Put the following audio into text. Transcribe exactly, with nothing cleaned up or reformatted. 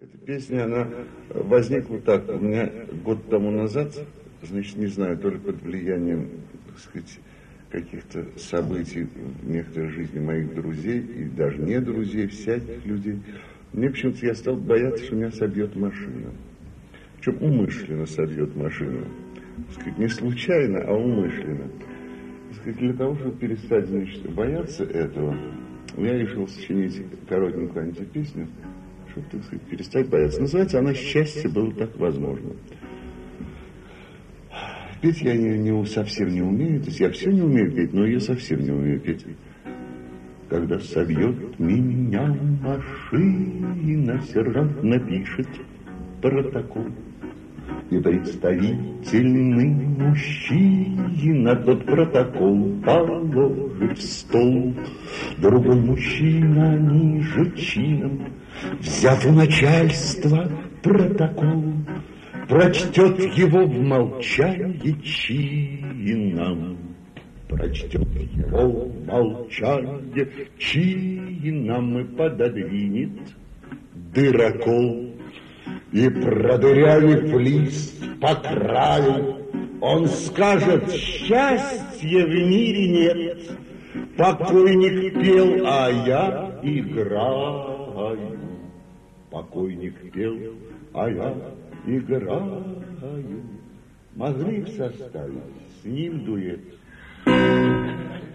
Эта песня, она возникла так, у меня год тому назад, значит, не знаю, то ли под влиянием, так сказать, каких-то событий в некоторой жизни моих друзей, и даже не друзей, всяких людей, мне почему-то я стал бояться, что меня собьет машина. Причем умышленно собьет машину. Так сказать, не случайно, а умышленно. Так сказать, для того, чтобы перестать, значит, бояться этого, я решил сочинить коротенькую антипесню, чтобы, так сказать, перестать бояться. Называется она «Счастье было так возможно». Петь я не, не, совсем не умею, то есть я все не умею петь, но я совсем не умею петь. Когда собьет меня машина, сержант напишет протокол. И представительный мужчина тот протокол положит в стол. Другой мужчина ниже чином, взяв у начальства протокол, прочтет его в молчании чином. Прочтет его в молчании чином и пододвинет дырокол. И, продырявив лист по краю, он скажет: счастья в мире нет. Покойник пел, а я играю. Покойник пел, а я играю. Могли б составить с ним дуэт.